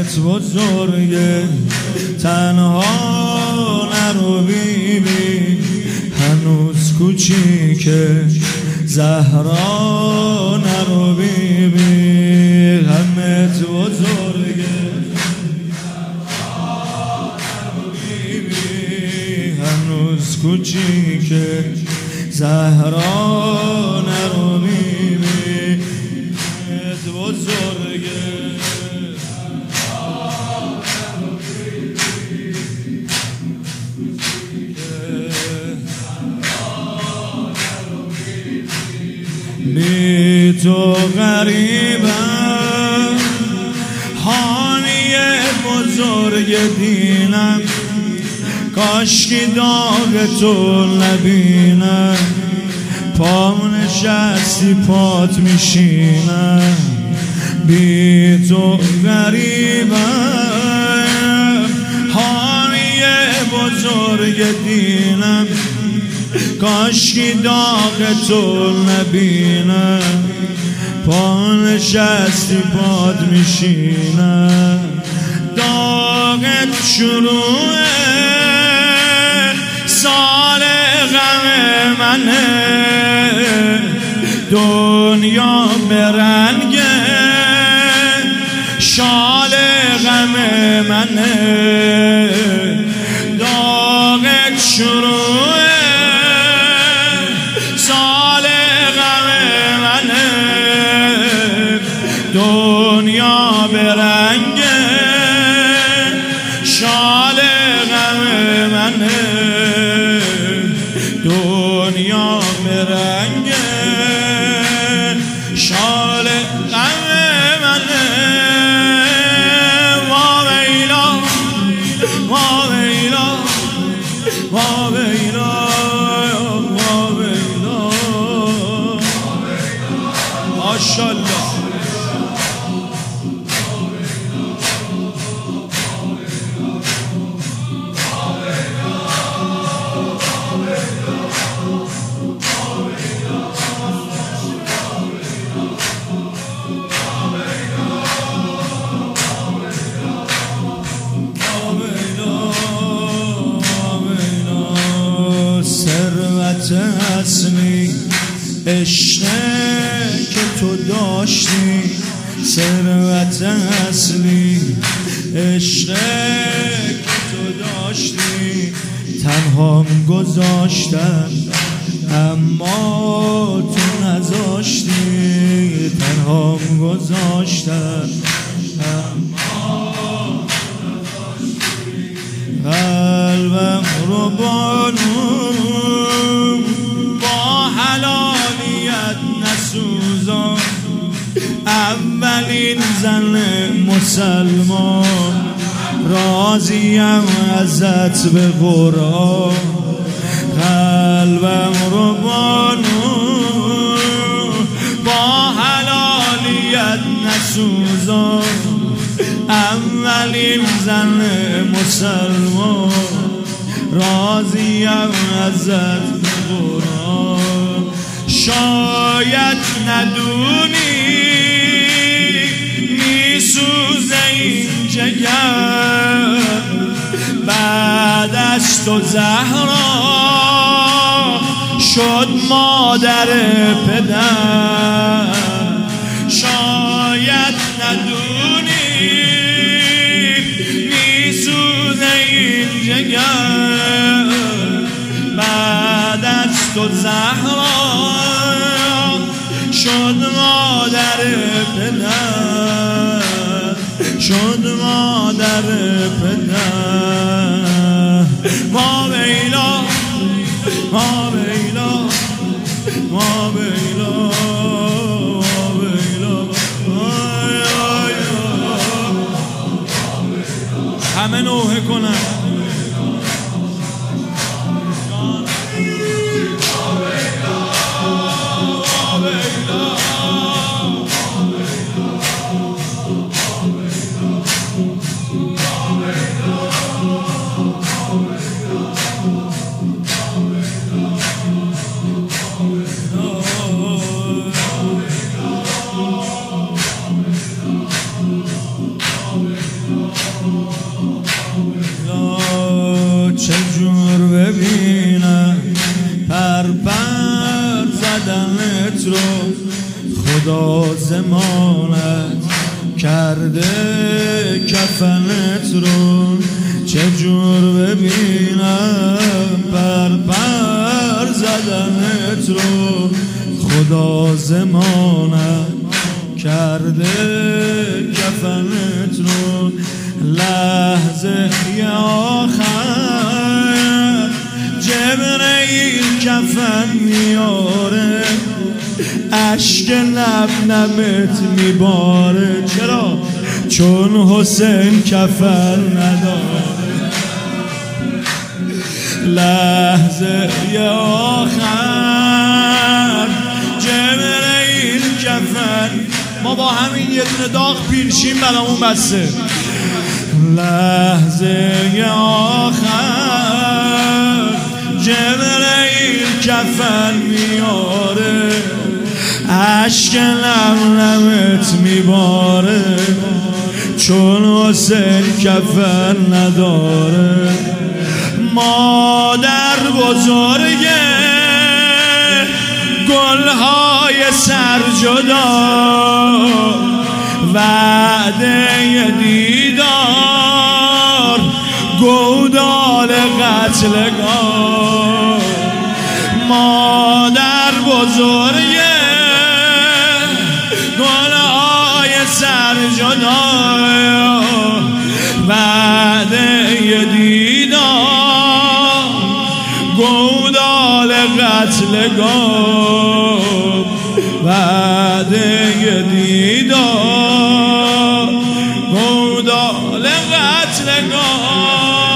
غمت بزرگه، تنها نرو بیبی، هنوز کوچیکه زهرا نرو بیبی، غمت بزرگه نرو بیبی، هنوز کوچیکه زهرا نرو بیبی، غمت بزرگه بی تو غریبم، حامی بزرگ دینم، کاشکی داغ تو نبینم، پام نشستی پات میشینم، بی تو غریبم، حامی بزرگ دینم، کاشکی داغ تو نبینم، پا نشستی پاد میشینم، داغت شروعه سال غم منه، دنیا برنگه شال غم منه، داغت شروعه دنیا برنگه شال غم منه، دنیا برنگه شال غم منه، وا ویلا وا ویلا وا ویلا وا ویلا، ماشاءالله اصلی عشقه که تو داشتی، ثروت اصلی عشقه که تو داشتی، تنها گذاشتن اما تو نذاشتی، تنها گذاشتن اما تو نذاشتی، قلبم رو بانو با حلالیت نسوزان، اولین زن مسلمان، راضیم ازت به قرآن، قلبم رو بانو با حلالیت نسوزان، اولین زن مسلمان، راضیم ازت به قرآن، شاید ندونی میسوزه این جگر، بعد از تو زهرا شد مادر پدر، شاید ندونی میسوزه این جگر، بعد از تو زهرا شد مادر پدر، شد مادر پدر، ما ویلا ما ویلا ما ویلا ما ویلا، همه نوحه کنن خدا زمانت کرده کفنت رو، چجور ببینم پر زدنت رو. خدا زمانت کرده کفنت رو، لحظه آخر جبرئیل کفن میاره، اشک لب نمت میباره. چرا؟ چون حسین کفن نداره. لحظه آخر جبرئیل کفن، ما با همین یه دونه داغ پیرشیم برامون بسته. لحظه آخر جبرئیل کفن میاره، اشک لملمت میباره، چون حسین کفن نداره. مادر بزرگه گلهای سرجدا، وعده دیدار گودال قتلگاه. مادر بزرگه گلهای سرجدا، وعده دیدار گودال قتلگاه. وعده دیدار گودال قتلگاه.